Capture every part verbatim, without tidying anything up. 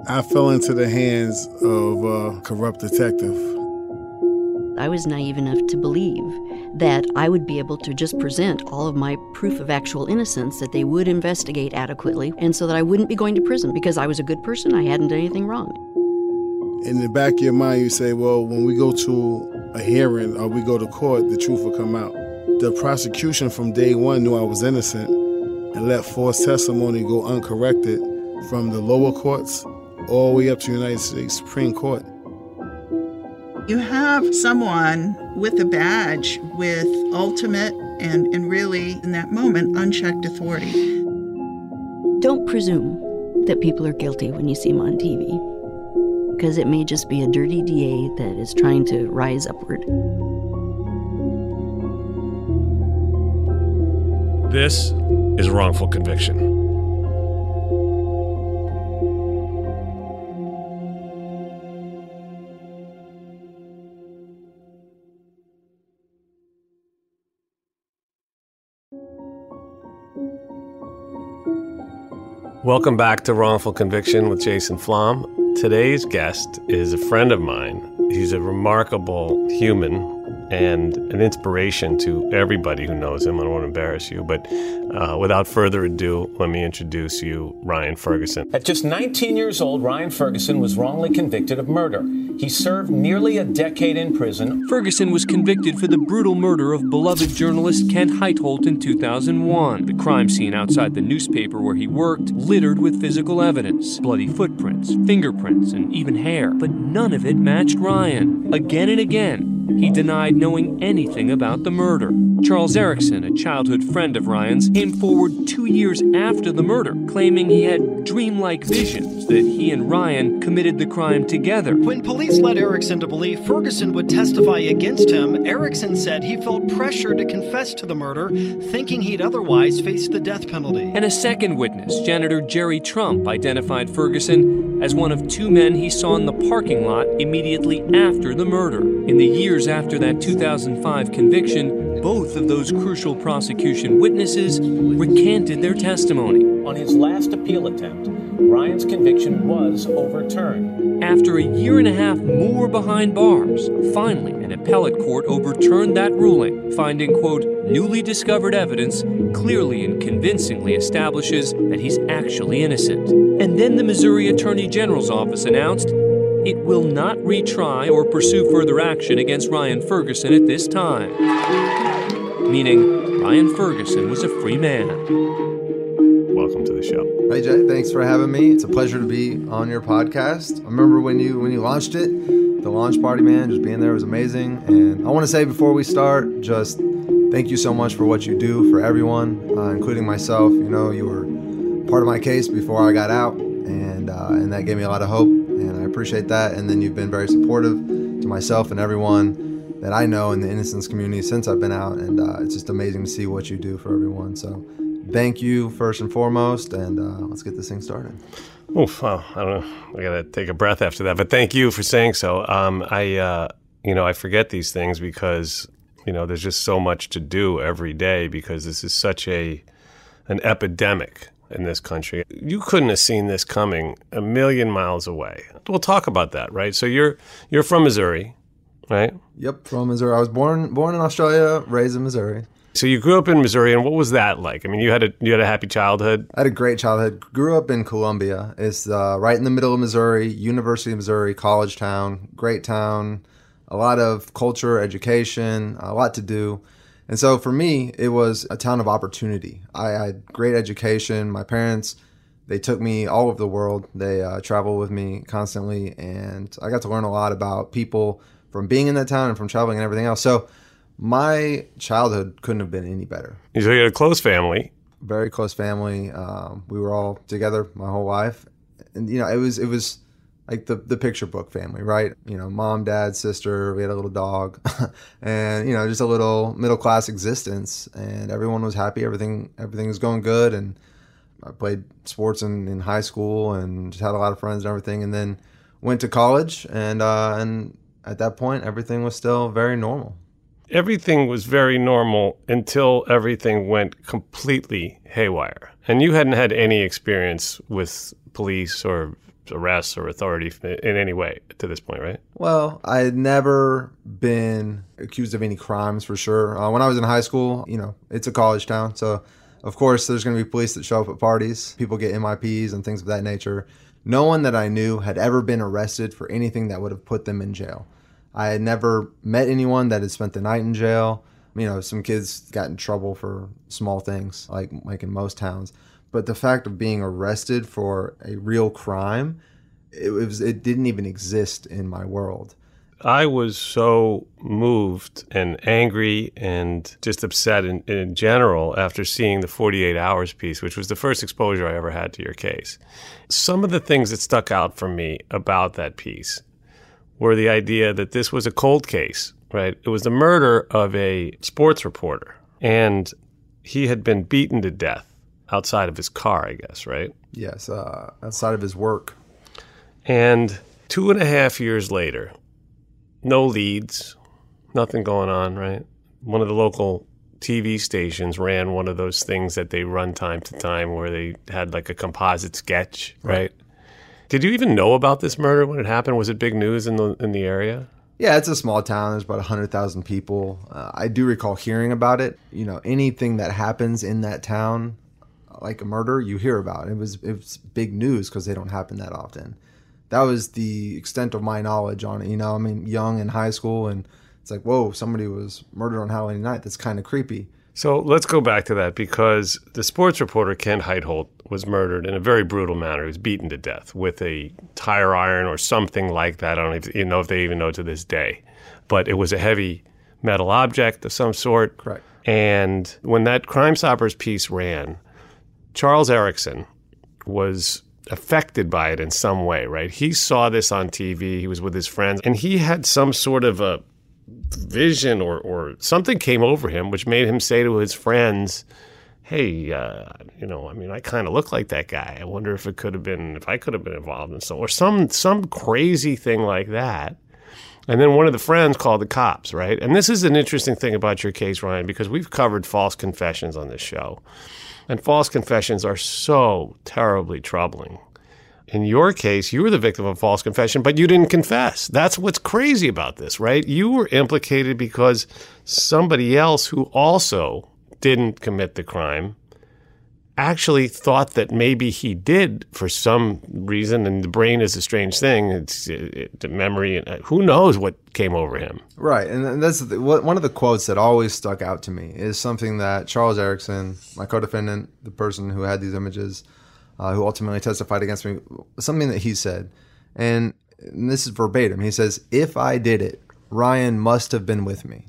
I fell into the hands of a corrupt detective. I was naive enough to believe that I would be able to just present all of my proof of actual innocence, that they would investigate adequately, and so that I wouldn't be going to prison because I was a good person, I hadn't done anything wrong. In the back of your mind, you say, well, when we go to a hearing or we go to court, the truth will come out. The prosecution from day one knew I was innocent and let false testimony go uncorrected from the lower courts all the way up to the United States Supreme Court. You have someone with a badge with ultimate and, and really, in that moment, unchecked authority. Don't presume that people are guilty when you see them on T V, because it may just be a dirty D A that is trying to rise upward. This is Wrongful Conviction. Welcome back to Wrongful Conviction with Jason Flom. Today's guest is a friend of mine. He's a remarkable human and an inspiration to everybody who knows him. I don't want to embarrass you, but uh, without further ado, let me introduce you, Ryan Ferguson. At just nineteen years old, Ryan Ferguson was wrongly convicted of murder. He served nearly a decade in prison. Ferguson was convicted for the brutal murder of beloved journalist Kent Heitholt in two thousand one. The crime scene outside the newspaper where he worked littered with physical evidence, bloody footprints, fingerprints, and even hair. But none of it matched Ryan. Again and again, he denied knowing anything about the murder. Charles Erickson, a childhood friend of Ryan's, came forward two years after the murder, claiming he had dreamlike visions that he and Ryan committed the crime together. When police led Erickson to believe Ferguson would testify against him, Erickson said he felt pressure to confess to the murder, thinking he'd otherwise face the death penalty. And a second witness, janitor Jerry Trump, identified Ferguson as one of two men he saw in the parking lot immediately after the murder. In the years after that two thousand five conviction, both of those crucial prosecution witnesses recanted their testimony. On his last appeal attempt, Ryan's conviction was overturned. After a year and a half more behind bars, finally an appellate court overturned that ruling, finding, quote, newly discovered evidence clearly and convincingly establishes that he's actually innocent. And then the Missouri Attorney General's office announced it will not retry or pursue further action against Ryan Ferguson at this time. Meaning, Ryan Ferguson was a free man. Welcome to the show. Hey Jay, thanks for having me. It's a pleasure to be on your podcast. I remember when you when you launched it, the launch party, man, just being there was amazing. And I want to say before we start, just thank you so much for what you do for everyone, uh, including myself. You know, you were part of my case before I got out, and uh, and that gave me a lot of hope, and I appreciate that. And then you've been very supportive to myself and everyone that I know in the innocence community since I've been out, and uh, it's just amazing to see what you do for everyone. So thank you first and foremost, and uh, let's get this thing started. Oof, well, I don't know. I got to take a breath after that, but thank you for saying so. Um, I, uh, you know, I forget these things because, you know, there's just so much to do every day because this is such a an epidemic in this country. You couldn't have seen this coming a million miles away. We'll talk about that, right? So you're you're from Missouri, right? Yep, from Missouri. I was born born in Australia, raised in Missouri. So you grew up in Missouri, and what was that like? I mean, you had a you had a happy childhood. I had a great childhood. Grew up in Columbia. It's uh, right in the middle of Missouri, University of Missouri, college town, great town, a lot of culture, education, a lot to do. And so for me, it was a town of opportunity. I had great education. My parents, they took me all over the world. They uh, traveled with me constantly, and I got to learn a lot about people from being in that town and from traveling and everything else. So my childhood couldn't have been any better. So you had a close family. Very close family. Um, we were all together my whole life. And, you know, it was it was like the, the picture book family, right? You know, mom, dad, sister, we had a little dog. And, you know, just a little middle-class existence. And everyone was happy. Everything everything was going good. And I played sports in, in high school and just had a lot of friends and everything. And then went to college. And uh, and at that point, everything was still very normal. Everything was very normal until everything went completely haywire. And you hadn't had any experience with police or arrests or authority in any way to this point, right? Well, I had never been accused of any crimes for sure. Uh, when I was in high school, you know, it's a college town. So, of course, there's going to be police that show up at parties. People get M I Ps and things of that nature. No one that I knew had ever been arrested for anything that would have put them in jail. I had never met anyone that had spent the night in jail. You know, some kids got in trouble for small things, like like in most towns. But the fact of being arrested for a real crime, it was it didn't even exist in my world. I was so moved and angry and just upset in, in general after seeing the forty-eight hours piece, which was the first exposure I ever had to your case. Some of the things that stuck out for me about that piece were the idea that this was a cold case, right? It was the murder of a sports reporter, and he had been beaten to death outside of his car, I guess, right? Yes, uh, outside of his work. And two and a half years later, no leads, nothing going on, right? One of the local T V stations ran one of those things that they run time to time where they had like a composite sketch, right? right? Did you even know about this murder when it happened? Was it big news in the in the area? Yeah, it's a small town. There's about one hundred thousand people. Uh, I do recall hearing about it. You know, anything that happens in that town, like a murder, you hear about. It was it was big news because they don't happen that often. That was the extent of my knowledge on it. You know, I mean, young in high school, and it's like, whoa, somebody was murdered on Halloween night. That's kind of creepy. So let's go back to that, because the sports reporter Ken Heitholt was murdered in a very brutal manner. He was beaten to death with a tire iron or something like that. I don't even know if they even know to this day. But it was a heavy metal object of some sort. Correct. And when that Crime Stoppers piece ran, Charles Erickson was affected by it in some way, right? He saw this on T V. He was with his friends, and he had some sort of a vision or, or something came over him, which made him say to his friends, hey, uh, you know, I mean, I kind of look like that guy. I wonder if it could have been, if I could have been involved in some, or some, some crazy thing like that. And then one of the friends called the cops, right? And this is an interesting thing about your case, Ryan, because we've covered false confessions on this show. And false confessions are so terribly troubling. In your case, you were the victim of a false confession, but you didn't confess. That's what's crazy about this, right? You were implicated because somebody else who also didn't commit the crime actually thought that maybe he did for some reason, and the brain is a strange thing. It's it, the memory, and who knows what came over him. Right, and that's the, one of the quotes that always stuck out to me is something that Charles Erickson, my co-defendant, the person who had these images, uh, who ultimately testified against me, something that he said, and, and this is verbatim. He says, "If I did it, Ryan must have been with me."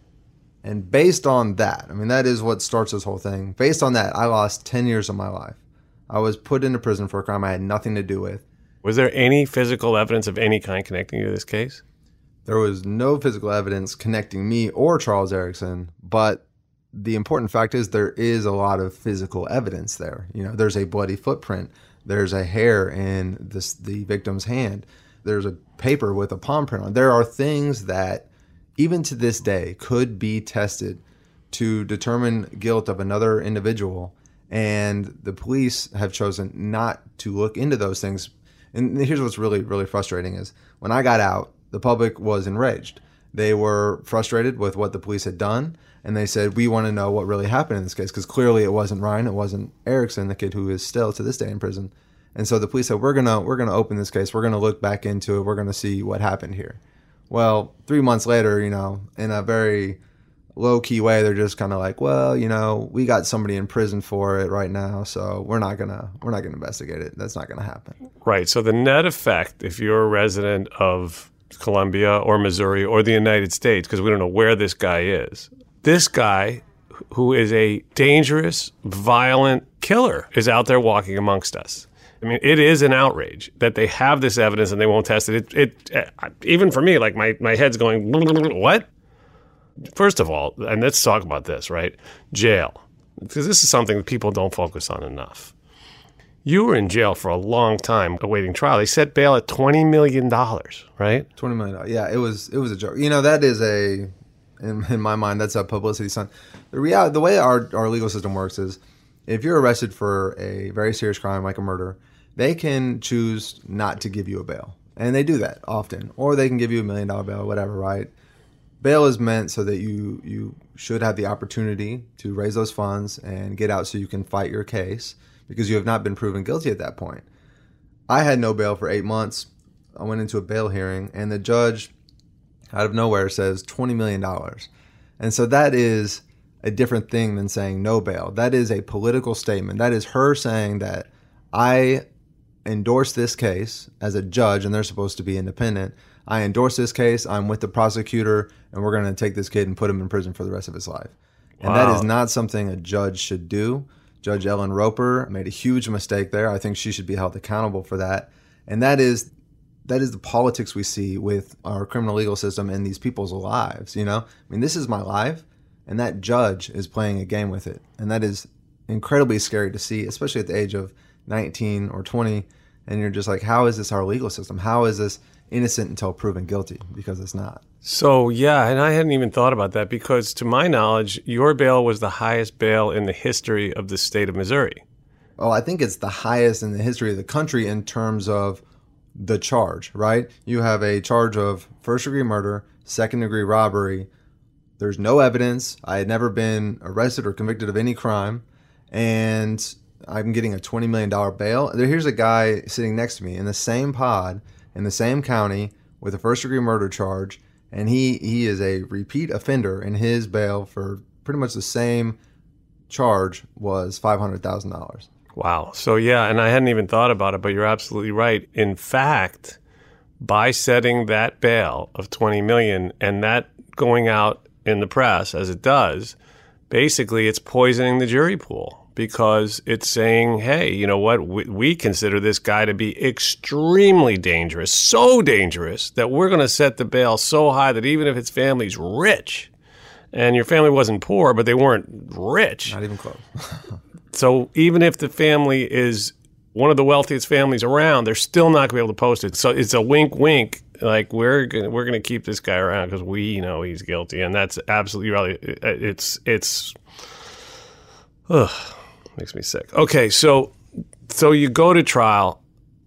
And based on that, I mean, that is what starts this whole thing. Based on that, I lost ten years of my life. I was put into prison for a crime I had nothing to do with. Was there any physical evidence of any kind connecting you to this case? There was no physical evidence connecting me or Charles Erickson, but the important fact is there is a lot of physical evidence there. You know, there's a bloody footprint. There's a hair in this, the victim's hand. There's a paper with a palm print on it. There are things that even to this day, could be tested to determine guilt of another individual, and the police have chosen not to look into those things. And here's what's really, really frustrating is when I got out, the public was enraged. They were frustrated with what the police had done, and they said, we want to know what really happened in this case, because clearly it wasn't Ryan, it wasn't Erickson, the kid who is still to this day in prison. And so the police said, we're gonna we're gonna open this case, we're gonna look back into it, we're gonna see what happened here. Well, three months later, you know, in a very low-key way, they're just kind of like, well, you know, we got somebody in prison for it right now, so we're not gonna we're not gonna investigate it. That's not gonna happen. Right. So the net effect, if you're a resident of Columbia or Missouri or the United States, because we don't know where this guy is, this guy who is a dangerous, violent killer is out there walking amongst us. I mean, it is an outrage that they have this evidence and they won't test it. It, it uh, even for me, like my, my head's going, what? First of all, and let's talk about this, right? Jail. Because this is something that people don't focus on enough. You were in jail for a long time awaiting trial. They set bail at twenty million dollars, right? twenty million dollars. Yeah, it was it was a joke. You know, that is a, in, in my mind, that's a publicity stunt. The reality, the way our, our legal system works is if you're arrested for a very serious crime like a murder, they can choose not to give you a bail. And they do that often. Or they can give you a million dollar bail, whatever, right? Bail is meant so that you, you should have the opportunity to raise those funds and get out so you can fight your case because you have not been proven guilty at that point. I had no bail for eight months. I went into a bail hearing, and the judge, out of nowhere, says twenty million dollars. And so that is a different thing than saying no bail. That is a political statement. That is her saying that I endorse this case as a judge, and they're supposed to be independent. I endorse this case. I'm with the prosecutor, and we're going to take this kid and put him in prison for the rest of his life. And wow. That is not something a judge should do. Judge Ellen Roper made a huge mistake there. I think she should be held accountable for that. And that is that is the politics we see with our criminal legal system and these people's lives. You know, I mean, this is my life, and that judge is playing a game with it, and that is incredibly scary to see, especially at the age of nineteen or twenty. And you're just like, how is this our legal system? How is this innocent until proven guilty? Because it's not. So, yeah, and I hadn't even thought about that because, to my knowledge, your bail was the highest bail in the history of the state of Missouri. Oh, I think it's the highest in the history of the country in terms of the charge, right? You have a charge of first-degree murder, second-degree robbery. There's no evidence. I had never been arrested or convicted of any crime, and I'm getting a twenty million dollars bail. Here's a guy sitting next to me in the same pod, in the same county, with a first-degree murder charge, and he, he is a repeat offender, and his bail for pretty much the same charge was five hundred thousand dollars. Wow. So, yeah, and I hadn't even thought about it, but you're absolutely right. In fact, by setting that bail of twenty million dollars and that going out in the press, as it does, basically it's poisoning the jury pool. Because it's saying, hey, you know what, we, we consider this guy to be extremely dangerous, so dangerous that we're going to set the bail so high that even if his family's rich, and your family wasn't poor, but they weren't rich. Not even close. So even if the family is one of the wealthiest families around, they're still not going to be able to post it. So it's a wink, wink. Like, we're gonna, we're going to keep this guy around because we know he's guilty. And that's absolutely right. It's, it's, ugh. Makes me sick. Okay, so so you go to trial.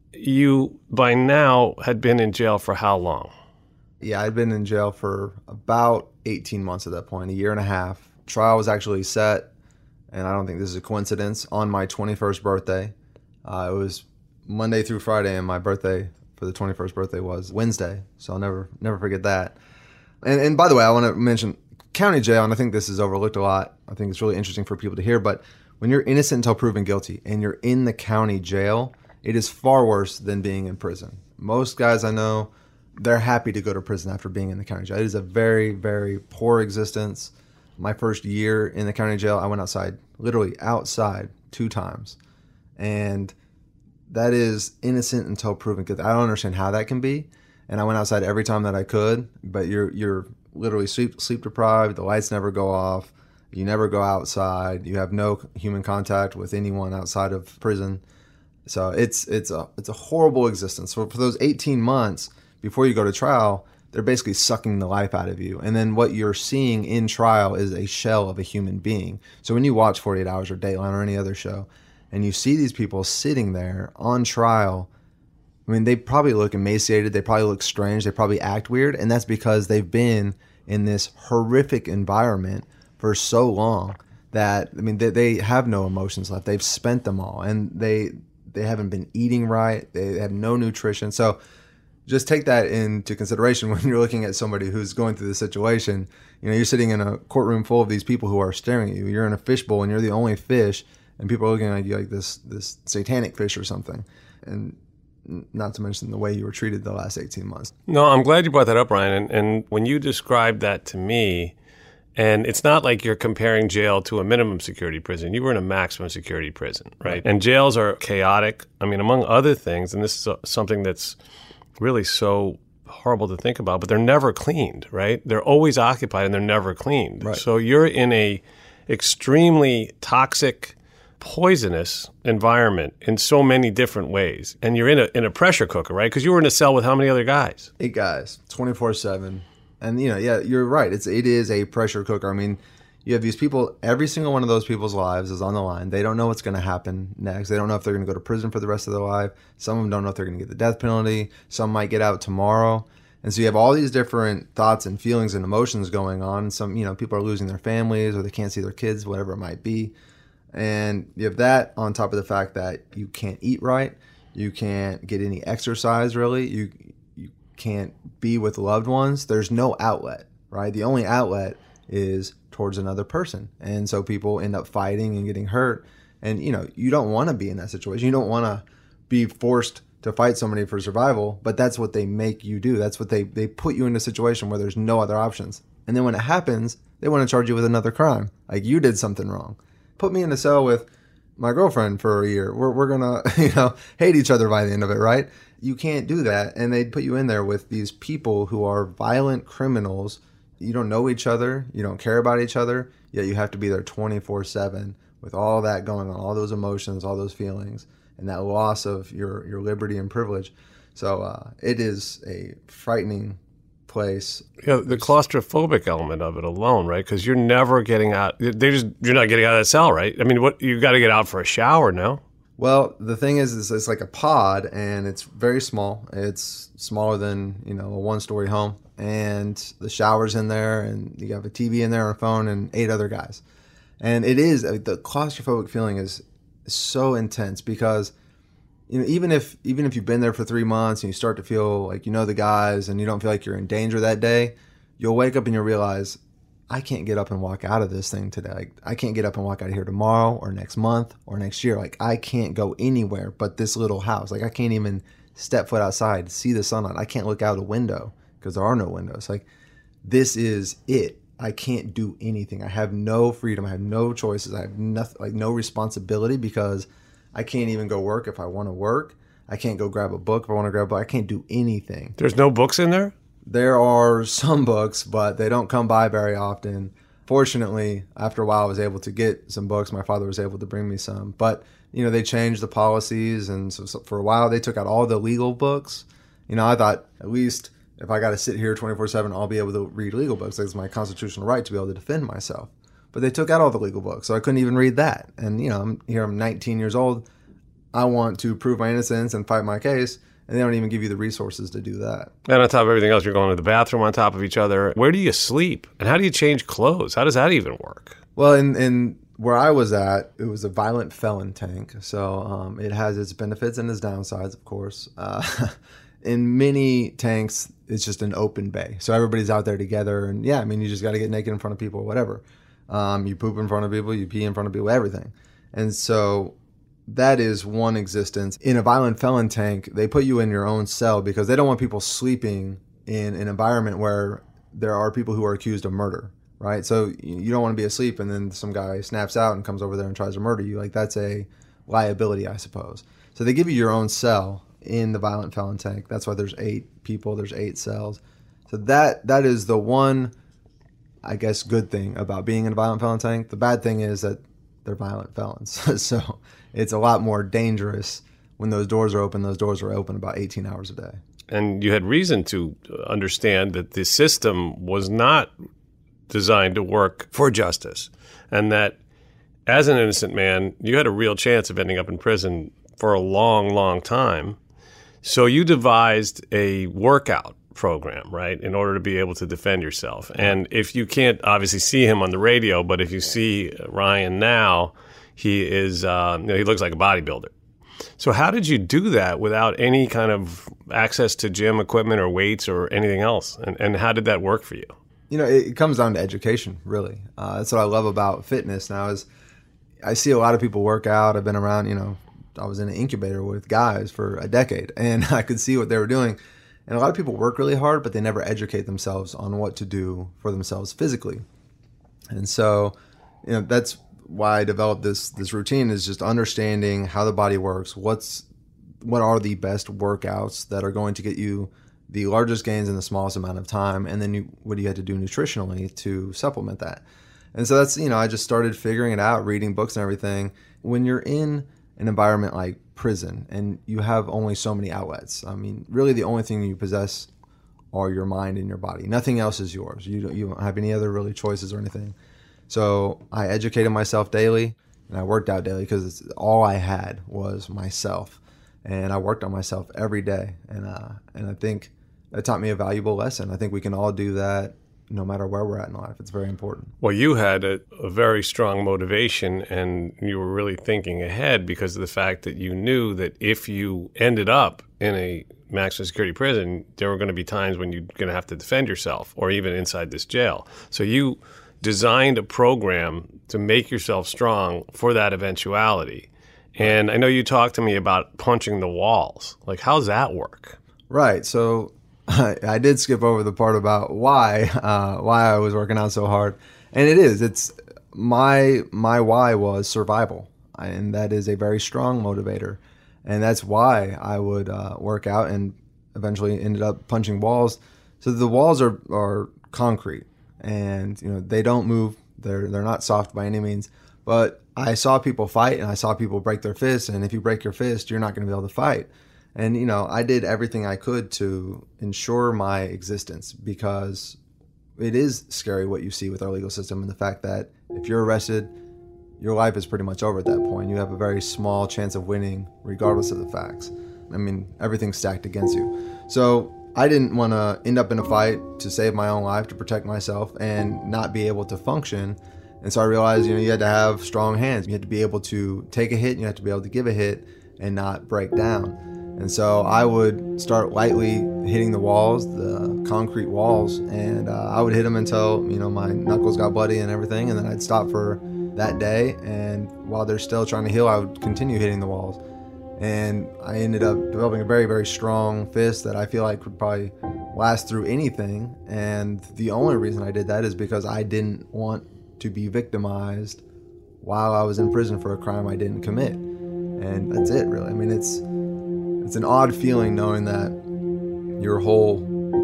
You, by now, had been in jail for how long? Yeah, I'd been in jail for about eighteen months at that point, a year and a half. Trial was actually set, and I don't think this is a coincidence, on my twenty-first birthday. Uh, it was Monday through Friday, and my birthday for the twenty-first birthday was Wednesday, so I'll never never forget that. And, and by the way, I want to mention county jail, and I think this is overlooked a lot. I think it's really interesting for people to hear, but when you're innocent until proven guilty and you're in the county jail, it is far worse than being in prison. Most guys I know, they're happy to go to prison after being in the county jail. It is a very, very poor existence. My first year in the county jail, I went outside, literally outside two times. And that is innocent until proven guilty. I don't understand how that can be. And I went outside every time that I could, but you're you're literally sleep, sleep deprived. The lights never go off. You never go outside. You have no human contact with anyone outside of prison. So it's it's a it's a horrible existence. So for those eighteen months before you go to trial, they're basically sucking the life out of you. And then what you're seeing in trial is a shell of a human being. So when you watch forty-eight hours or Dateline or any other show, and you see these people sitting there on trial, I mean, they probably look emaciated. They probably look strange. They probably act weird. And that's because they've been in this horrific environment for so long that, I mean, they, they have no emotions left. They've spent them all, and they they haven't been eating right. They have no nutrition. So just take that into consideration when you're looking at somebody who's going through this situation. You know, you're sitting in a courtroom full of these people who are staring at you. You're in a fishbowl, and you're the only fish, and people are looking at you like this this satanic fish or something. And not to mention the way you were treated the last eighteen months. No, I'm glad you brought that up, Ryan. And, and when you described that to me, and it's not like you're comparing jail to a minimum security prison. You were in a maximum security prison, right? And jails are chaotic. I mean, among other things, and this is something that's really so horrible to think about, but they're never cleaned, right? They're always occupied and they're never cleaned. Right. So you're in a extremely toxic, poisonous environment in so many different ways. And you're in a in a pressure cooker, right? Because you were in a cell with how many other guys? Eight guys, twenty-four seven. And, you know, yeah, you're right. It's it is a pressure cooker. I mean, you have these people, every single one of those people's lives is on the line. They don't know what's going to happen next. They don't know if they're going to go to prison for the rest of their life. Some of them don't know if they're going to get the death penalty. Some might get out tomorrow. And so you have all these different thoughts and feelings and emotions going on. Some, you know, people are losing their families or they can't see their kids, whatever it might be. And you have that on top of the fact that you can't eat right. You can't get any exercise, really. You you can't be with loved ones. There's no outlet, right? The only outlet is towards another person. And so people end up fighting and getting hurt. And, you know, you don't want to be in that situation. You don't want to be forced to fight somebody for survival, but that's what they make you do. That's what they, they put you in a situation where there's no other options. And then when it happens, they want to charge you with another crime. Like you did something wrong. Put me in a cell with my girlfriend for a year. We're, we're going to, you know, hate each other by the end of it, right? You can't do that. And they'd put you in there with these people who are violent criminals. You don't know each other. You don't care about each other. Yet you have to be there twenty-four seven with all that going on, all those emotions, all those feelings, and that loss of your, your liberty and privilege. So uh, it is a frightening place. Yeah, the claustrophobic element of it alone, right? Because you're never getting out. They just you're not getting out of that cell, right? I mean, what you got to get out for a shower, no? Well, the thing is, is it's like a pod, and it's very small. It's smaller than, you know, a one-story home, and the shower's in there, and you have a T V in there, and a phone, and eight other guys. And it is the claustrophobic feeling is so intense because, you know, even if even if you've been there for three months and you start to feel like you know the guys and you don't feel like you're in danger that day, you'll wake up and you'll realize, I can't get up and walk out of this thing today. Like, I can't get up and walk out of here tomorrow or next month or next year. Like, I can't go anywhere but this little house. Like, I can't even step foot outside, see the sunlight. I can't look out a window because there are no windows. Like, this is it. I can't do anything. I have no freedom. I have no choices. I have nothing, like no responsibility because I can't even go work if I want to work. I can't go grab a book if I want to grab a book. I can't do anything. There's no books in there? There are some books, but they don't come by very often. Fortunately, after a while, I was able to get some books. My father was able to bring me some. But, you know, they changed the policies. And so, so for a while, they took out all the legal books. You know, I thought at least if I got to sit here twenty-four seven, I'll be able to read legal books. It's my constitutional right to be able to defend myself. But they took out all the legal books, so I couldn't even read that. And, you know, I'm here, I'm nineteen years old. I want to prove my innocence and fight my case. And they don't even give you the resources to do that. And on top of everything else, you're going to the bathroom on top of each other. Where do you sleep? And how do you change clothes? How does that even work? Well, in, in where I was at, it was a violent felon tank. So um, it has its benefits and its downsides, of course. Uh, in many tanks, it's just an open bay. So everybody's out there together. And yeah, I mean, you just got to get naked in front of people or whatever. Um, you poop in front of people, you pee in front of people, everything. And so that is one existence. In a violent felon tank, they put you in your own cell because they don't want people sleeping in an environment where there are people who are accused of murder, right? So you don't want to be asleep and then some guy snaps out and comes over there and tries to murder you. Like, that's a liability, I suppose. So they give you your own cell in the violent felon tank. That's why there's eight people, there's eight cells. So that that is the one, I guess, good thing about being in a violent felon tank. The bad thing is that they're violent felons. So it's a lot more dangerous when those doors are open. Those doors are open about eighteen hours a day. And you had reason to understand that the system was not designed to work for justice, and that as an innocent man, you had a real chance of ending up in prison for a long, long time. So you devised a workout program, right, in order to be able to defend yourself. And if you can't obviously see him on the radio, but if you see Ryan now, he is, uh, you know, he looks like a bodybuilder. So how did you do that without any kind of access to gym equipment or weights or anything else? And, and how did that work for you? You know, it comes down to education, really. Uh, that's what I love about fitness now is I see a lot of people work out. I've been around, you know, I was in an incubator with guys for a decade, and I could see what they were doing. And a lot of people work really hard, but they never educate themselves on what to do for themselves physically. And so, you know, that's why I developed this this routine, is just understanding how the body works, what's what are the best workouts that are going to get you the largest gains in the smallest amount of time, and then you, what do you have to do nutritionally to supplement that. And so that's, you know, I just started figuring it out, reading books and everything. When you're in an environment like prison and you have only so many outlets, I mean, really the only thing you possess are your mind and your body. Nothing else is yours. You don't, you don't have any other really choices or anything. So I educated myself daily, and I worked out daily because all I had was myself. And I worked on myself every day. And uh, and I think that taught me a valuable lesson. I think we can all do that no matter where we're at in life. It's very important. Well, you had a, a very strong motivation, and you were really thinking ahead because of the fact that you knew that if you ended up in a maximum security prison, there were going to be times when you're going to have to defend yourself, or even inside this jail. So you designed a program to make yourself strong for that eventuality. And I know you talked to me about punching the walls. Like, how's that work? Right. So I, I did skip over the part about why uh, why I was working out so hard. And it is. It's my my why was survival. And that is a very strong motivator. And that's why I would uh, work out and eventually ended up punching walls. So the walls are, are concrete, and you know they don't move. They're they're not soft by any means. But I saw people fight, and I saw people break their fists. And if you break your fist, you're not going to be able to fight. And you know I did everything I could to ensure my existence, because it is scary what you see with our legal system, and the fact that if you're arrested, your life is pretty much over at that point. You have a very small chance of winning regardless of the facts. I mean, everything's stacked against you. So I didn't want to end up in a fight to save my own life, to protect myself, and not be able to function. And so I realized, you know, you had to have strong hands. You had to be able to take a hit, and you had to be able to give a hit and not break down. And so I would start lightly hitting the walls, the concrete walls, and uh, I would hit them until, you know, my knuckles got bloody and everything. And then I'd stop for that day, and while they're still trying to heal, I would continue hitting the walls. And I ended up developing a very, very strong fist that I feel like would probably last through anything. And the only reason I did that is because I didn't want to be victimized while I was in prison for a crime I didn't commit. And that's it, really. I mean, it's it's an odd feeling knowing that your whole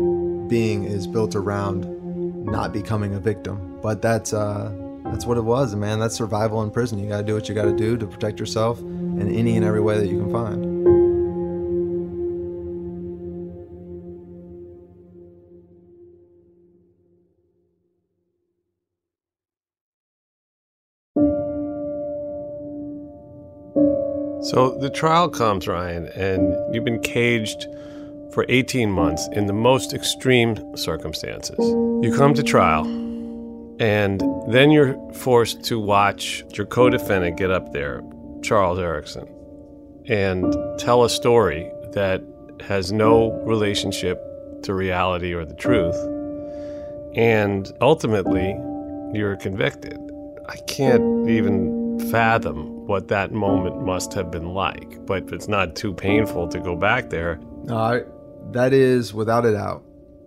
being is built around not becoming a victim. But that's uh That's what it was, man. That's survival in prison. You got to do what you got to do to protect yourself in any and every way that you can find. So the trial comes, Ryan, and you've been caged for eighteen months in the most extreme circumstances. You come to trial, and then you're forced to watch your co-defendant get up there, Charles Erickson, and tell a story that has no relationship to reality or the truth. And ultimately, you're convicted. I can't even fathom what that moment must have been like, but it's not too painful to go back there. No, I, that is, without a doubt,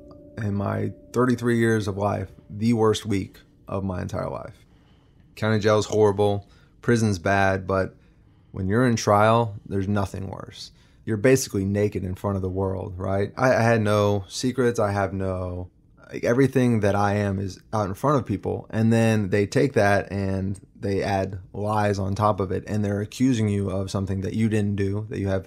in my thirty-three years of life, the worst week of my entire life. County jail is horrible, prison's bad, but when you're in trial, there's nothing worse. You're basically naked in front of the world, right? I, I had no secrets. I have no, like, everything that I am is out in front of people. And then they take that and they add lies on top of it. And they're accusing you of something that you didn't do, that you have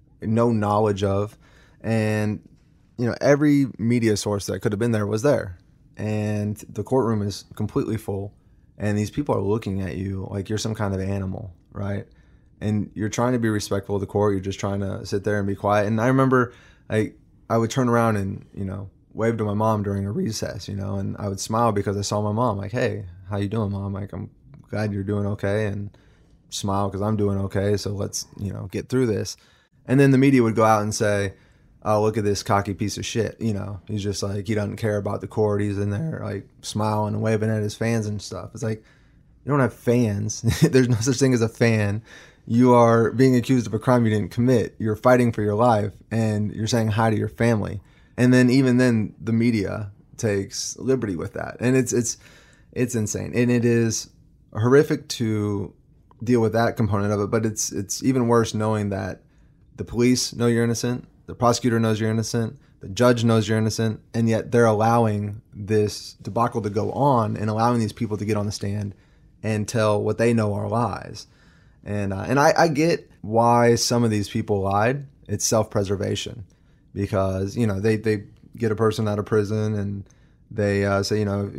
no knowledge of. And, you know, every media source that could have been there was there. And the courtroom is completely full. And these people are looking at you like you're some kind of animal, right? And you're trying to be respectful of the court. You're just trying to sit there and be quiet. And I remember I, I would turn around and, you know, wave to my mom during a recess, you know, and I would smile because I saw my mom, like, hey, how you doing, Mom? Like, I'm glad you're doing okay, and smile because I'm doing okay, so let's, you know, get through this. And then the media would go out and say, oh, look at this cocky piece of shit, you know. He's just like, he doesn't care about the court. He's in there, like, smiling and waving at his fans and stuff. It's like, you don't have fans. There's no such thing as a fan. You are being accused of a crime you didn't commit. You're fighting for your life, and you're saying hi to your family. And then even then, the media takes liberty with that. And it's it's it's insane. And it is horrific to deal with that component of it, but it's it's even worse knowing that the police know you're innocent, the prosecutor knows you're innocent, the judge knows you're innocent, and yet they're allowing this debacle to go on and allowing these people to get on the stand and tell what they know are lies. And uh, and I, I get why some of these people lied. It's self-preservation. Because, you know, they, they get a person out of prison and they uh, say, you know, if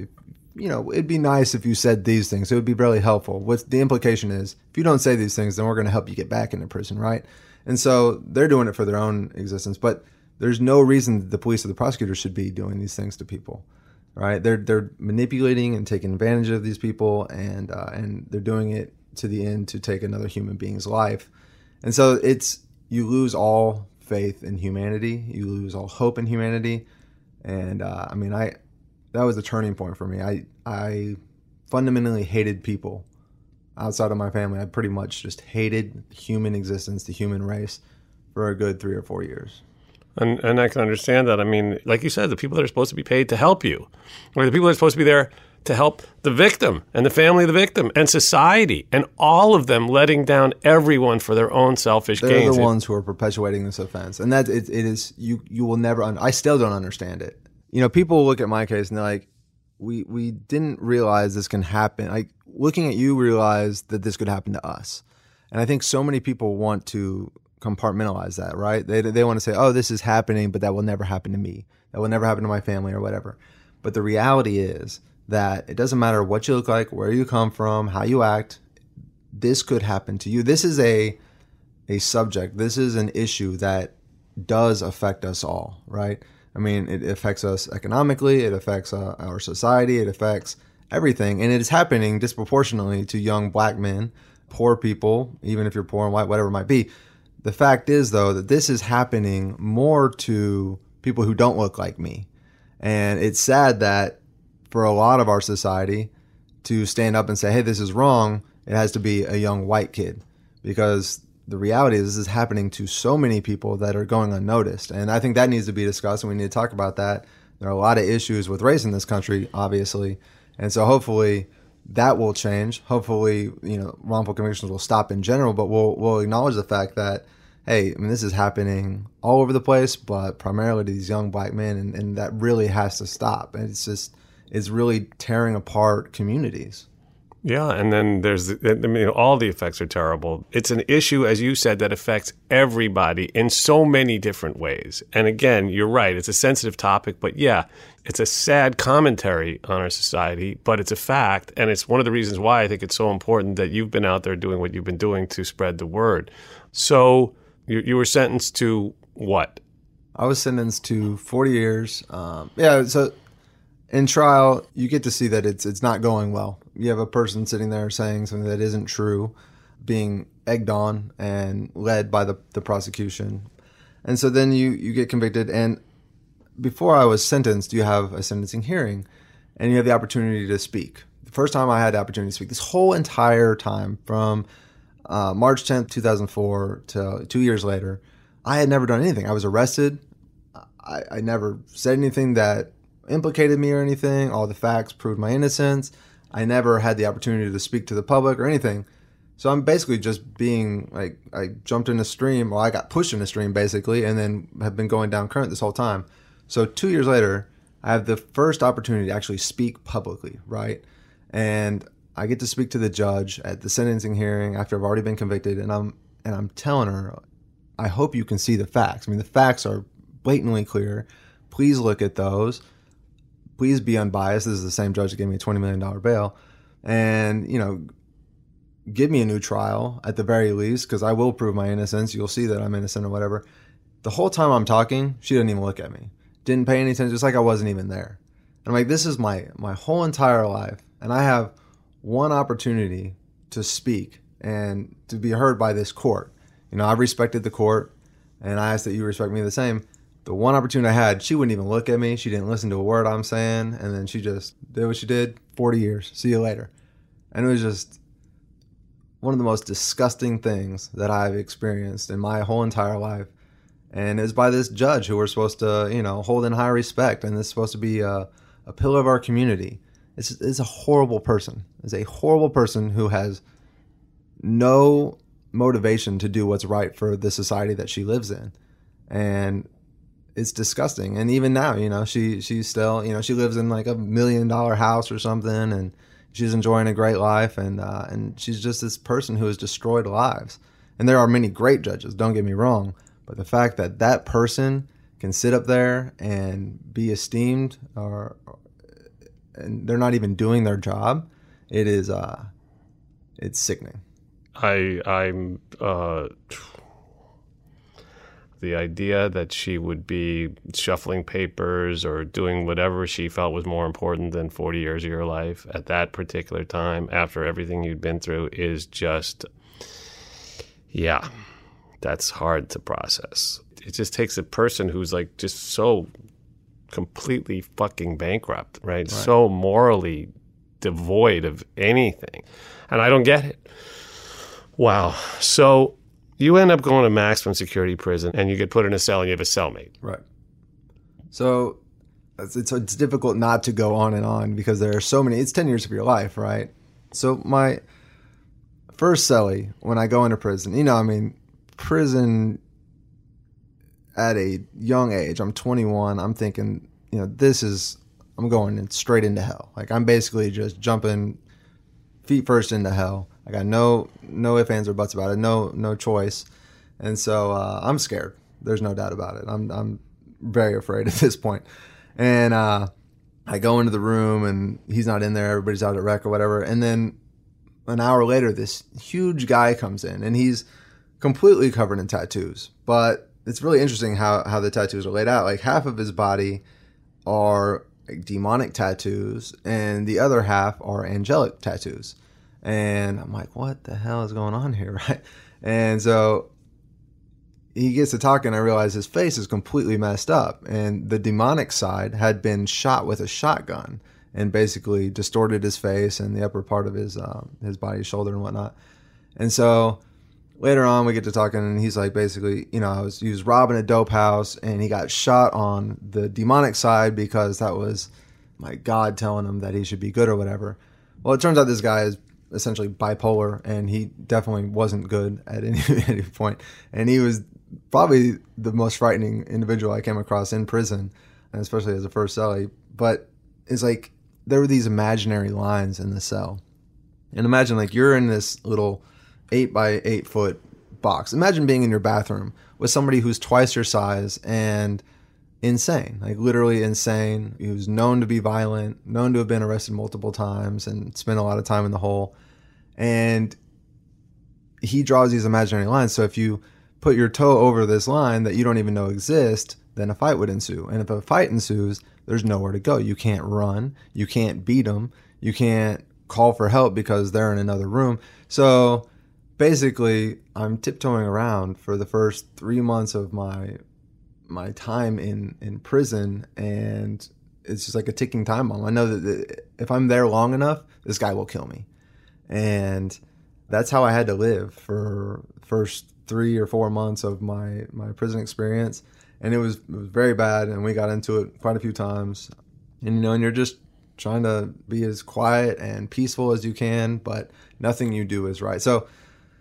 you know, it'd be nice if you said these things. It would be really helpful. What the implication is, if you don't say these things, then we're going to help you get back into prison, right? And so they're doing it for their own existence. But there's no reason that the police or the prosecutors should be doing these things to people, right? They're they're manipulating and taking advantage of these people, and uh, and they're doing it to the end to take another human being's life. And so it's, you lose all faith in humanity. You lose all hope in humanity. And uh, I mean, I that was a turning point for me. I I fundamentally hated people outside of my family. I pretty much just hated human existence, the human race, for a good three or four years. And and I can understand that. I mean, like you said, the people that are supposed to be paid to help you, or the people that are supposed to be there to help the victim and the family of the victim and society, and all of them letting down everyone for their own selfish They're gains. They're the ones who are perpetuating this offense. And that it, it is, you you will never, un- I still don't understand it. You know, people look at my case and they're like, we we didn't realize this can happen. Like, looking at you, realized that this could happen to us. And I think so many people want to compartmentalize that, right? They they want to say, oh, this is happening, but that will never happen to me. That will never happen to my family or whatever. But the reality is that it doesn't matter what you look like, where you come from, how you act, this could happen to you. This is a a subject. This is an issue that does affect us all, right? I mean, it affects us economically, it affects uh, our society, it affects everything. And it is happening disproportionately to young black men, poor people, even if you're poor and white, whatever it might be. The fact is, though, that this is happening more to people who don't look like me. And it's sad that for a lot of our society to stand up and say, hey, this is wrong, it has to be a young white kid. Because the reality is this is happening to so many people that are going unnoticed. And I think that needs to be discussed, and we need to talk about that. There are a lot of issues with race in this country, obviously. And so hopefully that will change. Hopefully, you know, wrongful convictions will stop in general, but we'll we'll acknowledge the fact that, hey, I mean, this is happening all over the place, but primarily to these young black men, and, and that really has to stop. And it's just, it's really tearing apart communities. Yeah, and then there's, I mean, all the effects are terrible. It's an issue, as you said, that affects everybody in so many different ways. And again, you're right, it's a sensitive topic, but yeah, it's a sad commentary on our society, but it's a fact, and it's one of the reasons why I think it's so important that you've been out there doing what you've been doing to spread the word. So you, you were sentenced to what? I was sentenced to forty years. Um, yeah, so in trial, you get to see that it's it's not going well. You have a person sitting there saying something that isn't true, being egged on and led by the, the prosecution. And so then you, you get convicted. And before I was sentenced, you have a sentencing hearing, and you have the opportunity to speak. The first time I had the opportunity to speak, this whole entire time from uh, March tenth, two thousand four to two years later, I had never done anything. I was arrested. I, I never said anything that implicated me or anything. All the facts proved my innocence. I never had the opportunity to speak to the public or anything. So I'm basically just being like, I jumped in a stream, or I got pushed in a stream basically, and then have been going down current this whole time. So two years later, I have the first opportunity to actually speak publicly, right? And I get to speak to the judge at the sentencing hearing after I've already been convicted, and I'm and I'm telling her, I hope you can see the facts. I mean, the facts are blatantly clear. Please look at those. Please be unbiased. This is the same judge that gave me a twenty million dollars bail. And, you know, give me a new trial at the very least, because I will prove my innocence. You'll see that I'm innocent or whatever. The whole time I'm talking, she didn't even look at me. Didn't pay any attention, just like I wasn't even there. And I'm like, this is my, my whole entire life, and I have one opportunity to speak and to be heard by this court. You know, I respected the court, and I ask that you respect me the same. The one opportunity I had, she wouldn't even look at me. She didn't listen to a word I'm saying. And then she just did what she did. forty years. See you later. And it was just one of the most disgusting things that I've experienced in my whole entire life. And it's by this judge who we're supposed to, you know, hold in high respect. And this is supposed to be a, a pillar of our community. It's, it's a horrible person. It's a horrible person who has no motivation to do what's right for the society that she lives in. And it's disgusting. And even now, you know, she she's still, you know, she lives in like a million dollar house or something, and she's enjoying a great life, and uh, and she's just this person who has destroyed lives. And there are many great judges, don't get me wrong, but the fact that that person can sit up there and be esteemed, or and they're not even doing their job, it is uh, it's sickening. I I'm uh, the idea that she would be shuffling papers or doing whatever she felt was more important than forty years of your life at that particular time after everything you'd been through is just, yeah, that's hard to process. It just takes a person who's like just so completely fucking bankrupt, right? right? So morally devoid of anything. And I don't get it. Wow. So you end up going to maximum security prison and you get put in a cell and you have a cellmate. Right. So it's, it's, it's difficult not to go on and on because there are so many, it's ten years of your life, right? So my first cellie, when I go into prison, you know, I mean, prison at a young age, I'm twenty-one, I'm thinking, you know, this is, I'm going straight into hell. Like I'm basically just jumping feet first into hell. I got no no ifs, ands, or buts about it. No no choice, and so uh, I'm scared. There's no doubt about it. I'm I'm very afraid at this point. And uh, I go into the room, and he's not in there. Everybody's out at rec or whatever. And then an hour later, this huge guy comes in, and he's completely covered in tattoos. But it's really interesting how how the tattoos are laid out. Like half of his body are like demonic tattoos, and the other half are angelic tattoos. And I'm like, what the hell is going on here, right? And so he gets to talking, and I realize his face is completely messed up. And the demonic side had been shot with a shotgun and basically distorted his face and the upper part of his um, his body, shoulder and whatnot. And so later on, we get to talking, and he's like, basically, you know, I was he was robbing a dope house, and he got shot on the demonic side because that was my God telling him that he should be good or whatever. Well, it turns out this guy is essentially bipolar, and he definitely wasn't good at any, any point. And he was probably the most frightening individual I came across in prison, and especially as a first cellie. But it's like there were these imaginary lines in the cell. And imagine like you're in this little eight by eight foot box. Imagine being in your bathroom with somebody who's twice your size and insane, like literally insane. He was known to be violent, known to have been arrested multiple times and spent a lot of time in the hole. And he draws these imaginary lines. So if you put your toe over this line that you don't even know exists, then a fight would ensue. And if a fight ensues, there's nowhere to go. You can't run. You can't beat them. You can't call for help because they're in another room. So basically, I'm tiptoeing around for the first three months of my my time in, in prison, and it's just like a ticking time bomb. I know that if I'm there long enough, this guy will kill me. And that's how I had to live for the first three or four months of my, my prison experience. And it was, it was very bad, and we got into it quite a few times. And, you know, and you're just trying to be as quiet and peaceful as you can, but nothing you do is right. So,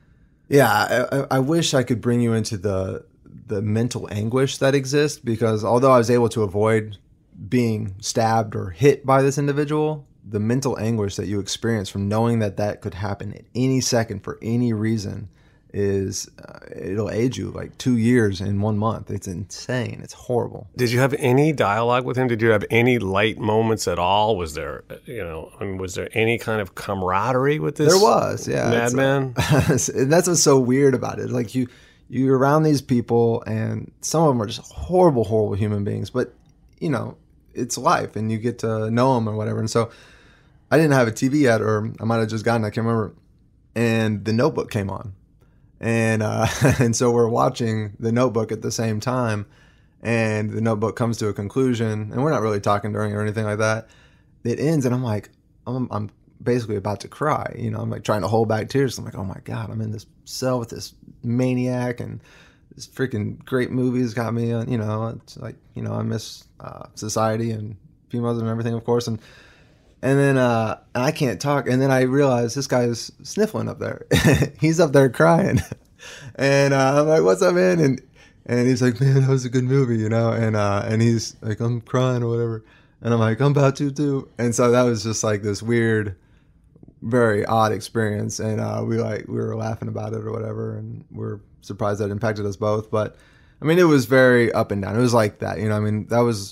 yeah, I, I wish I could bring you into the the mental anguish that exists, because although I was able to avoid being stabbed or hit by this individual, the mental anguish that you experience from knowing that that could happen at any second for any reason is, uh, it'll age you like two years in one month. It's insane. It's horrible. Did you have any dialogue with him? Did you have any light moments at all? Was there, you know, I mean, was there any kind of camaraderie with this? There was, yeah. Madman? And that's what's so weird about it. Like you, you're around these people, and some of them are just horrible, horrible human beings. But, you know, it's life, and you get to know them or whatever. And so I didn't have a T V yet, or I might have just gotten, I can't remember. And The Notebook came on. And uh, and so we're watching The Notebook at the same time. And The Notebook comes to a conclusion. And we're not really talking during it or anything like that. It ends, and I'm like, I'm, I'm basically about to cry. You know, I'm like trying to hold back tears. I'm like, oh my God, I'm in this cell with this maniac, and this freaking great movie's got me on, you know, it's like, you know, I miss uh, society and females and everything, of course. And and then uh, and I can't talk. And then I realize this guy is sniffling up there. He's up there crying. And uh, I'm like, what's up, man? And and he's like, man, that was a good movie, you know? And uh, and he's like, I'm crying or whatever. And I'm like, I'm about to too. And so that was just like this weird, very odd experience. And uh, we like we were laughing about it or whatever. And we're surprised that it impacted us both. But I mean, it was very up and down. It was like that, you know? I mean, that was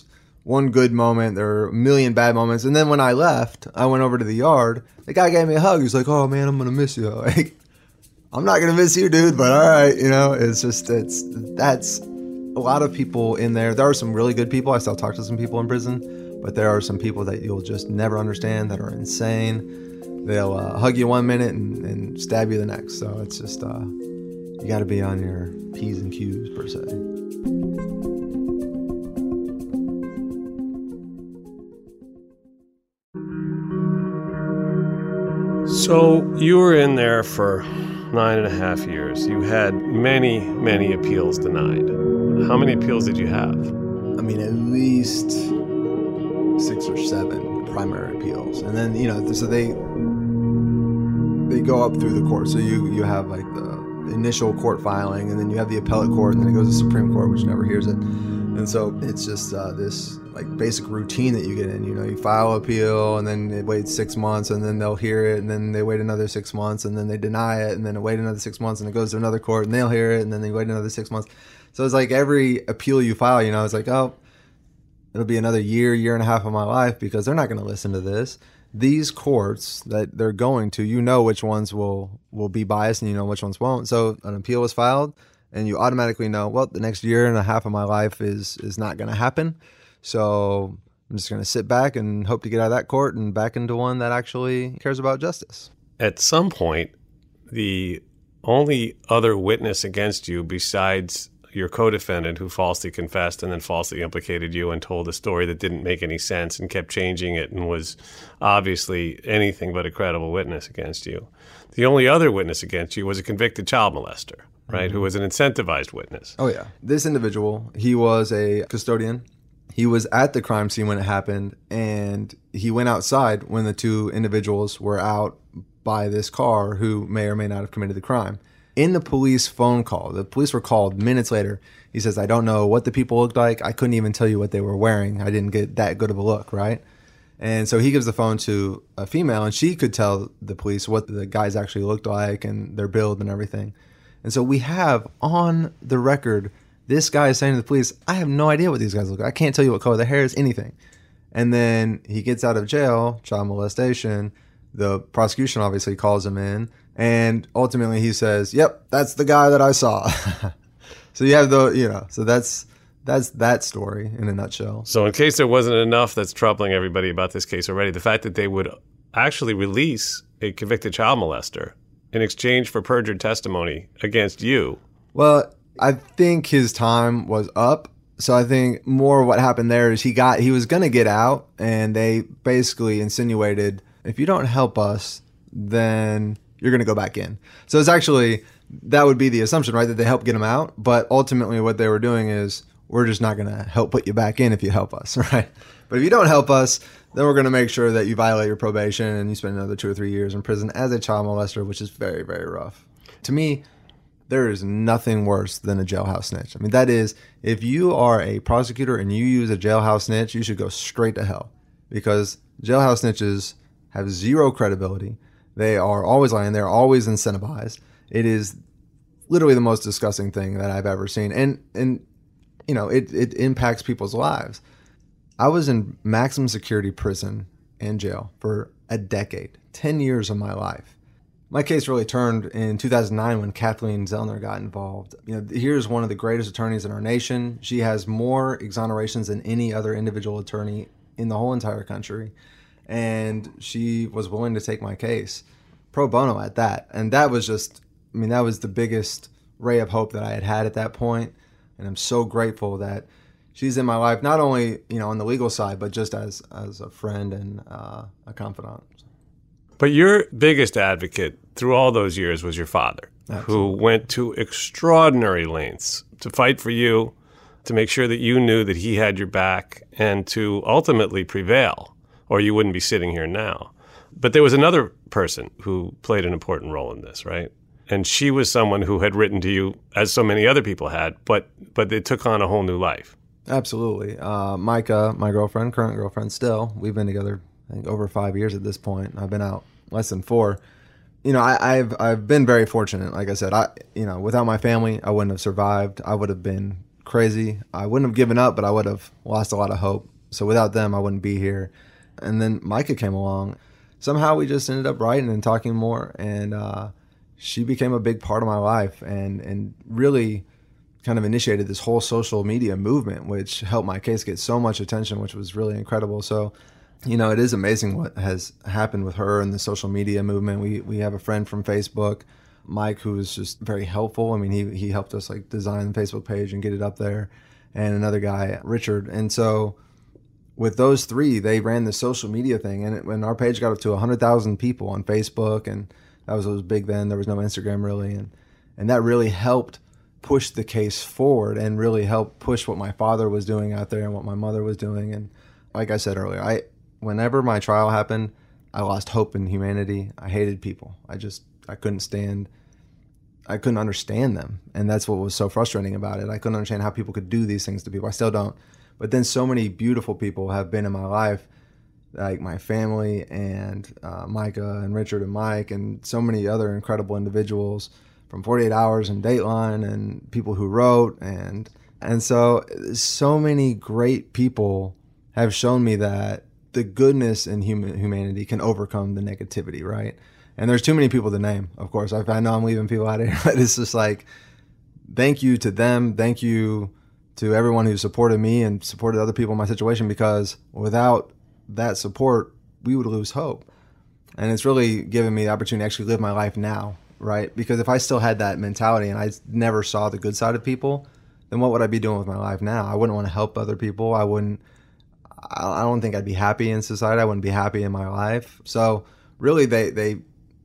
one good moment. There were a million bad moments. And then when I left, I went over to the yard. The guy gave me a hug. He's like, oh, man, I'm going to miss you. Like, I'm not going to miss you, dude, but all right. You know, it's just, it's, that's a lot of people in there. There are some really good people. I still talk to some people in prison, but there are some people that you'll just never understand that are insane. They'll uh, hug you one minute and, and stab you the next. So it's just, uh, you got to be on your P's and Q's, per se. So you were in there for nine and a half years. You had many, many appeals denied. How many appeals did you have? I mean, at least six or seven primary appeals. And then, you know, so they they go up through the court. So you, you have like the initial court filing, and then you have the appellate court, and then it goes to the Supreme Court, which never hears it. And so it's just uh, this like basic routine that you get in. You know, you file an appeal, and then it waits six months, and then they'll hear it, and then they wait another six months, and then they deny it, and then it wait another six months, and it goes to another court, and they'll hear it, and then they wait another six months. So it's like every appeal you file, you know, it's like, oh, it'll be another year, year and a half of my life, because they're not going to listen to this. These courts that they're going to, you know which ones will, will be biased, and you know which ones won't. So an appeal was filed, and you automatically know, well, the next year and a half of my life is is not going to happen. So I'm just going to sit back and hope to get out of that court and back into one that actually cares about justice. At some point, the only other witness against you besides your co-defendant, who falsely confessed and then falsely implicated you and told a story that didn't make any sense and kept changing it and was obviously anything but a credible witness against you. The only other witness against you was a convicted child molester, right, mm-hmm. who was an incentivized witness. Oh, yeah. This individual, he was a custodian. He was at the crime scene when it happened, and he went outside when the two individuals were out by this car who may or may not have committed the crime. In the police phone call, the police were called minutes later. He says, I don't know what the people looked like. I couldn't even tell you what they were wearing. I didn't get that good of a look, right? And so he gives the phone to a female, and she could tell the police what the guys actually looked like and their build and everything. And so we have on the record, this guy is saying to the police, I have no idea what these guys look like. I can't tell you what color their hair is, anything. And then he gets out of jail, child molestation. The prosecution obviously calls him in. And ultimately he says, yep, that's the guy that I saw. So you have the, you know, so that's that's that story in a nutshell. So in case there wasn't enough that's troubling everybody about this case already, the fact that they would actually release a convicted child molester in exchange for perjured testimony against you. Well, I think his time was up. So I think more what happened there is he got, he was going to get out, and they basically insinuated, if you don't help us, then you're going to go back in. So it's actually, that would be the assumption, right? That they help get him out. But ultimately what they were doing is, we're just not going to help put you back in if you help us, right? But if you don't help us, then we're going to make sure that you violate your probation and you spend another two or three years in prison as a child molester, which is very, very rough. To me, there is nothing worse than a jailhouse snitch. I mean, that is, if you are a prosecutor and you use a jailhouse snitch, you should go straight to hell, because jailhouse snitches have zero credibility. They are always lying. They're always incentivized. It is literally the most disgusting thing that I've ever seen. And, and you know, it, it impacts people's lives. I was in maximum security prison and jail for a decade, ten years of my life. My case really turned in two thousand nine when Kathleen Zellner got involved. You know, here's one of the greatest attorneys in our nation. She has more exonerations than any other individual attorney in the whole entire country. And she was willing to take my case, pro bono at that. And that was just, I mean, that was the biggest ray of hope that I had had at that point. And I'm so grateful that she's in my life, not only, you know, on the legal side, but just as, as a friend and uh, a confidant. But your biggest advocate through all those years was your father, Absolutely. Who went to extraordinary lengths to fight for you, to make sure that you knew that he had your back, and to ultimately prevail, or you wouldn't be sitting here now. But there was another person who played an important role in this, right? And she was someone who had written to you, as so many other people had, but but it took on a whole new life. Absolutely. Uh, Micah, my girlfriend, current girlfriend still, we've been together, I think, over five years at this point. I've been out less than four. You know, I, I've I've been very fortunate. Like I said, I you know, without my family, I wouldn't have survived. I would have been crazy. I wouldn't have given up, but I would have lost a lot of hope. So without them, I wouldn't be here. And then Micah came along. Somehow we just ended up writing and talking more, and uh, she became a big part of my life and, and really kind of initiated this whole social media movement, which helped my case get so much attention, which was really incredible. So, you know, it is amazing what has happened with her and the social media movement. We we have a friend from Facebook, Mike, who is just very helpful. I mean, he he helped us like design the Facebook page and get it up there, and another guy, Richard. And so with those three, they ran the social media thing, and it, when our page got up to one hundred thousand people on Facebook, and that was, it was big then. There was no Instagram really, and and that really helped push the case forward and really helped push what my father was doing out there and what my mother was doing. And like I said earlier, I whenever my trial happened, I lost hope in humanity. I hated people. I just I couldn't stand. I couldn't understand them, and that's what was so frustrating about it. I couldn't understand how people could do these things to people. I still don't. But then so many beautiful people have been in my life, like my family and uh, Micah and Richard and Mike and so many other incredible individuals from forty-eight hours and Dateline and people who wrote. And and so so many great people have shown me that the goodness in human humanity can overcome the negativity, right? And there's too many people to name, of course. I, I know I'm leaving people out of here, but it's just like, thank you to them. Thank you to everyone who supported me and supported other people in my situation, because without that support, we would lose hope. And it's really given me the opportunity to actually live my life now, right? Because if I still had that mentality and I never saw the good side of people, then what would I be doing with my life now? I wouldn't want to help other people. I wouldn't, I don't think I'd be happy in society. I wouldn't be happy in my life. So really they, they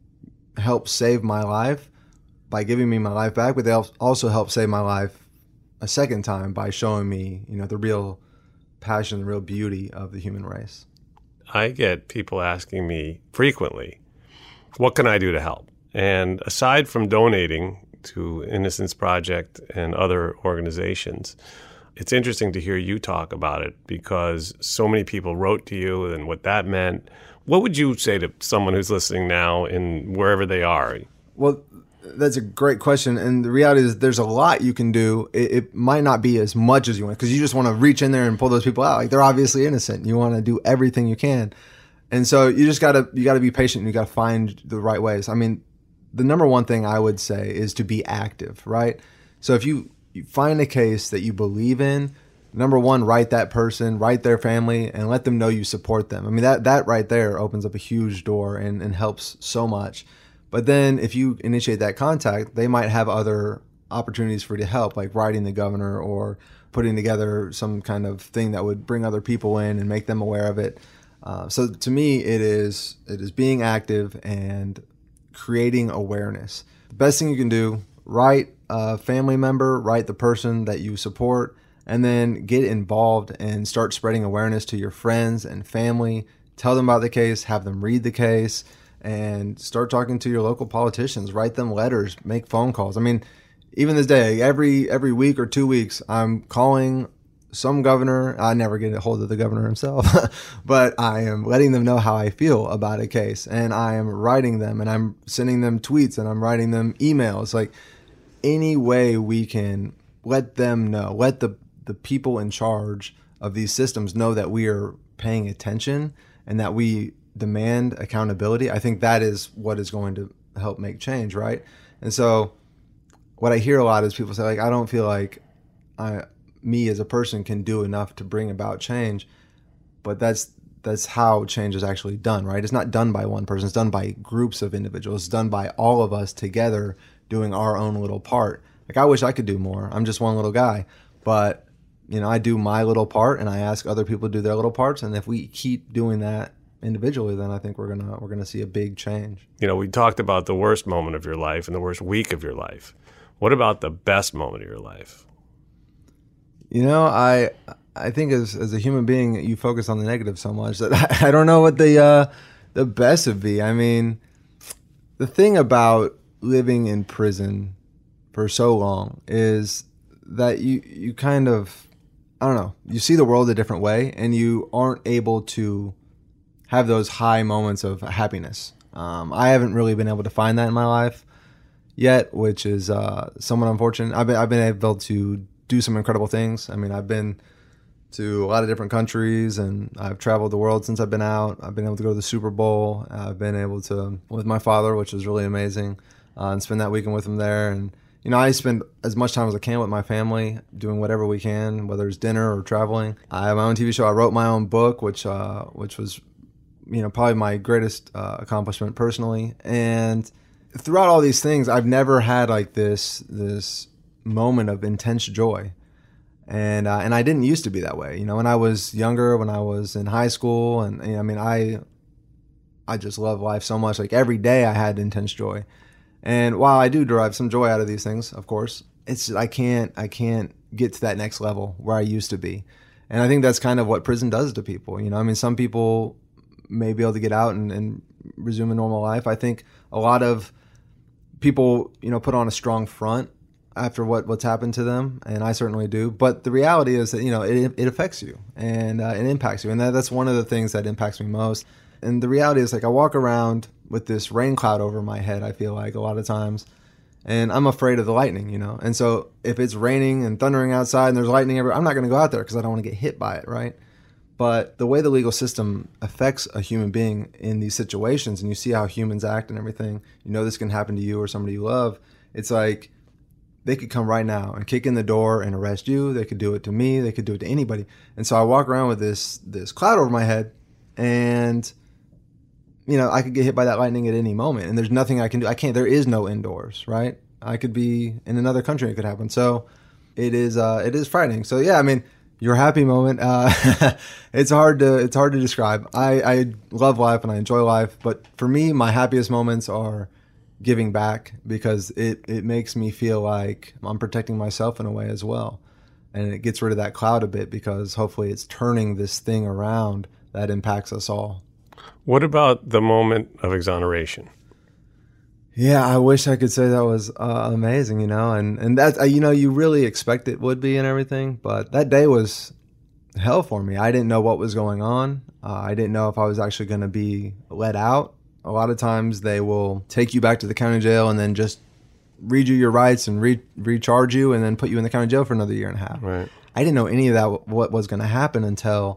helped save my life by giving me my life back, but they also helped save my life a second time by showing me, you know, the real passion, the real beauty of the human race. I get people asking me frequently, what can I do to help? And aside from donating to Innocence Project and other organizations, it's interesting to hear you talk about it, because so many people wrote to you and what that meant. What would you say to someone who's listening now in wherever they are? Well, that's a great question. And the reality is there's a lot you can do. It, it might not be as much as you want, because you just want to reach in there and pull those people out. Like, they're obviously innocent. You want to do everything you can. And so you just got to, you got to be patient, and you got to find the right ways. I mean, the number one thing I would say is to be active, right? So if you, you find a case that you believe in, number one, write that person, write their family, and let them know you support them. I mean, that, that right there opens up a huge door and, and helps so much. But then if you initiate that contact, they might have other opportunities for you to help, like writing the governor or putting together some kind of thing that would bring other people in and make them aware of it. Uh, so to me, it is it is being active and creating awareness. The best thing you can do, write a family member, write the person that you support, and then get involved and start spreading awareness to your friends and family. Tell them about the case, have them read the case, and start talking to your local politicians. Write them letters, make phone calls. I mean, even this day, every every week or two weeks, I'm calling some governor. I never get a hold of the governor himself, but I am letting them know how I feel about a case, and I am writing them, and I'm sending them tweets, and I'm writing them emails. Like, any way we can let them know, let the the people in charge of these systems know that we are paying attention and that we demand accountability. I think that is what is going to help make change, right? And so what I hear a lot is people say, like, I don't feel like I, me as a person can do enough to bring about change. But that's that's how change is actually done, right? It's not done by one person. It's done by groups of individuals. It's done by all of us together doing our own little part. Like, I wish I could do more. I'm just one little guy. But, you know, I do my little part, and I ask other people to do their little parts. And if we keep doing that individually, then I think we're gonna we're gonna see a big change. You know, we talked about the worst moment of your life and the worst week of your life. What about the best moment of your life? You know, I I think as as a human being, you focus on the negative so much that I, I don't know what the uh, the best would be. I mean, the thing about living in prison for so long is that you you kind of, I don't know, you see the world a different way, and you aren't able to have those high moments of happiness. Um, I haven't really been able to find that in my life yet, which is uh, somewhat unfortunate. I've been I've been able to do some incredible things. I mean, I've been to a lot of different countries, and I've traveled the world since I've been out. I've been able to go to the Super Bowl. I've been able to, with my father, which was really amazing, uh, and spend that weekend with him there. And, you know, I spend as much time as I can with my family, doing whatever we can, whether it's dinner or traveling. I have my own T V show. I wrote my own book, which uh, which was, you know, probably my greatest uh, accomplishment personally. And throughout all these things, I've never had like this this moment of intense joy. And uh, and I didn't used to be that way. You know, when I was younger, when I was in high school, and you know, I mean, I I just love life so much. Like every day I had intense joy. And while I do derive some joy out of these things, of course, it's I can't I can't get to that next level where I used to be. And I think that's kind of what prison does to people. You know, I mean, some people may be able to get out and, and resume a normal life. I think a lot of people, you know, put on a strong front after what, what's happened to them, and I certainly do. But the reality is that, you know, it, it affects you, and uh, it impacts you. And that, that's one of the things that impacts me most. And the reality is, like, I walk around with this rain cloud over my head, I feel like, a lot of times. And I'm afraid of the lightning, you know. And so if it's raining and thundering outside and there's lightning everywhere, I'm not going to go out there because I don't want to get hit by it, right? But the way the legal system affects a human being in these situations, and you see how humans act and everything, you know this can happen to you or somebody you love. It's like they could come right now and kick in the door and arrest you. They could do it to me. They could do it to anybody. And so I walk around with this this cloud over my head, and you know, I could get hit by that lightning at any moment, and there's nothing I can do. I can't. There is no indoors, right? I could be in another country. It could happen. So it is. Uh, it is frightening. So yeah, I mean, your happy moment. Uh, it's hard to. It's hard to describe. I, I love life and I enjoy life, but for me, my happiest moments are giving back, because it, it makes me feel like I'm protecting myself in a way as well. And it gets rid of that cloud a bit, because hopefully it's turning this thing around that impacts us all. What about the moment of exoneration? Yeah, I wish I could say that was uh, amazing, you know, and, and that, uh, you know, you really expect it would be and everything, but that day was hell for me. I didn't know what was going on. Uh, I didn't know if I was actually going to be let out. A lot of times they will take you back to the county jail and then just read you your rights and re- recharge you and then put you in the county jail for another year and a half. Right. I didn't know any of that, what was going to happen, until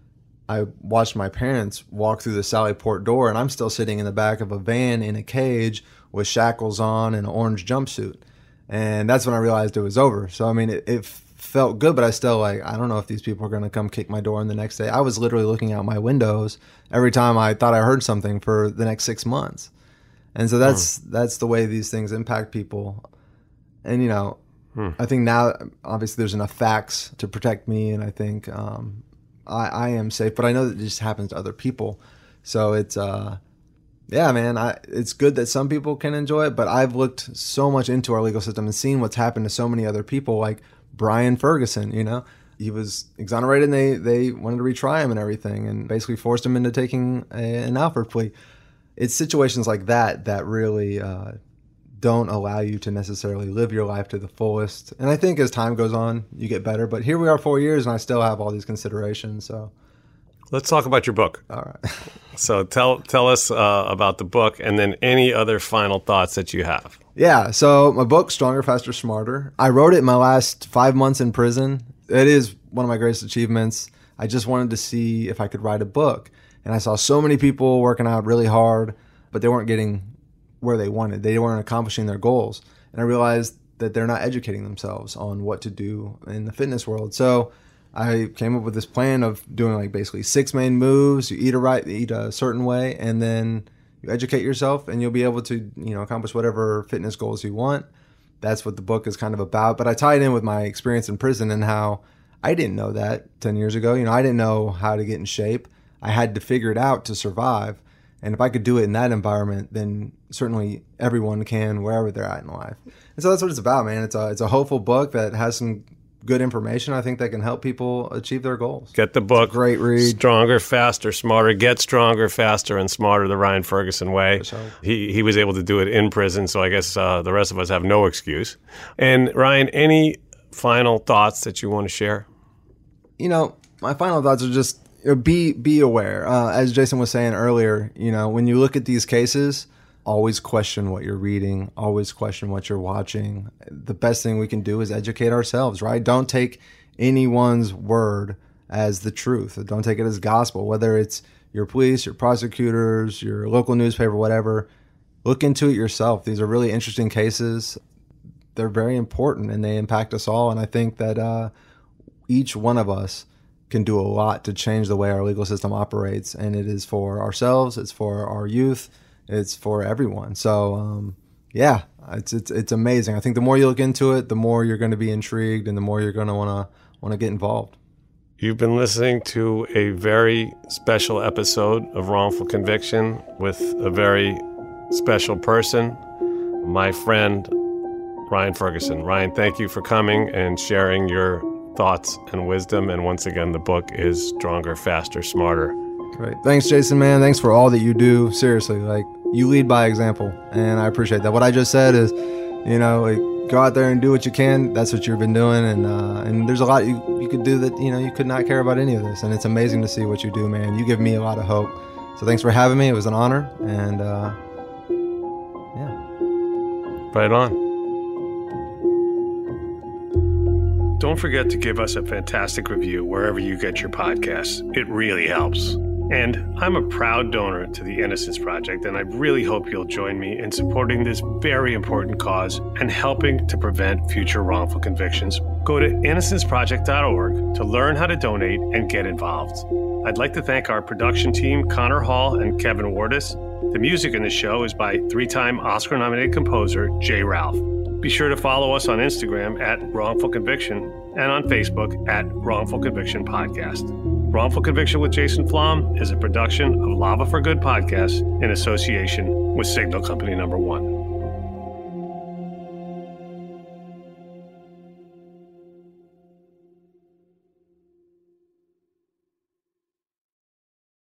I watched my parents walk through the Sally Port door, and I'm still sitting in the back of a van in a cage with shackles on and an orange jumpsuit. And that's when I realized it was over. So, I mean, it, it felt good, but I still, like, I don't know if these people are going to come kick my door in the next day. I was literally looking out my windows every time I thought I heard something for the next six months. And so that's hmm. that's the way these things impact people. And, you know, hmm. I think now, obviously, there's enough facts to protect me, and I think um, I, I am safe. But I know that it just happens to other people. So it's, uh, yeah, man, I, it's good that some people can enjoy it, but I've looked so much into our legal system and seen what's happened to so many other people, like Brian Ferguson, you know. He was exonerated, and they, they wanted to retry him and everything, and basically forced him into taking a, an Alford plea. It's situations like that that really uh, don't allow you to necessarily live your life to the fullest. And I think as time goes on, you get better. But here we are four years, and I still have all these considerations. So let's talk about your book. All right. So tell tell us uh, about the book, and then any other final thoughts that you have. Yeah, so my book, Stronger, Faster, Smarter, I wrote it in my last five months in prison. It is one of my greatest achievements. I just wanted to see if I could write a book. And I saw so many people working out really hard, but they weren't getting where they wanted. They weren't accomplishing their goals. And I realized that they're not educating themselves on what to do in the fitness world. So I came up with this plan of doing like basically six main moves. You eat a right, eat a certain way, and then you educate yourself, and you'll be able to, you know, accomplish whatever fitness goals you want. That's what the book is kind of about. But I tie it in with my experience in prison and how I didn't know that ten years ago. You know, I didn't know how to get in shape. I had to figure it out to survive. And if I could do it in that environment, then certainly everyone can wherever they're at in life. And so that's what it's about, man. It's a, it's a hopeful book that has some good information, I think, that can help people achieve their goals. Get the book. It's a great read. Stronger, Faster, Smarter. Get Stronger, Faster, and Smarter the Ryan Ferguson way. Sure. He he was able to do it in prison, so I guess uh, the rest of us have no excuse. And Ryan, any final thoughts that you want to share? You know, my final thoughts are just, Be be aware. Uh, as Jason was saying earlier, you know, when you look at these cases, always question what you're reading, always question what you're watching. The best thing we can do is educate ourselves, right? Don't take anyone's word as the truth. Don't take it as gospel, whether it's your police, your prosecutors, your local newspaper, whatever. Look into it yourself. These are really interesting cases. They're very important and they impact us all. And I think that uh, each one of us can do a lot to change the way our legal system operates. And it is for ourselves, it's for our youth, it's for everyone. So, um, yeah, it's, it's it's amazing. I think the more you look into it, the more you're going to be intrigued and the more you're going to want to want to get involved. You've been listening to a very special episode of Wrongful Conviction with a very special person, my friend, Ryan Ferguson. Ryan, thank you for coming and sharing your thoughts and wisdom. And once again, the book is Stronger, Faster, Smarter. Great. Thanks, Jason, man. Thanks for all that you do. Seriously, like, you lead by example, and I appreciate that. What I just said is, you know, like, go out there and do what you can. That's what you've been doing, and uh, and there's a lot you, you could do that, you know, you could not care about any of this, and it's amazing to see what you do, man. You give me a lot of hope. So thanks for having me. It was an honor, and uh, yeah. Right on. Don't forget to give us a fantastic review wherever you get your podcasts. It really helps. And I'm a proud donor to the Innocence Project, and I really hope you'll join me in supporting this very important cause and helping to prevent future wrongful convictions. Go to innocence project dot org to learn how to donate and get involved. I'd like to thank our production team, Connor Hall and Kevin Wardis. The music in the show is by three-time Oscar-nominated composer Jay Ralph. Be sure to follow us on Instagram at Wrongful Conviction and on Facebook at Wrongful Conviction Podcast. Wrongful Conviction with Jason Flom is a production of Lava for Good Podcast in association with Signal Company Number One.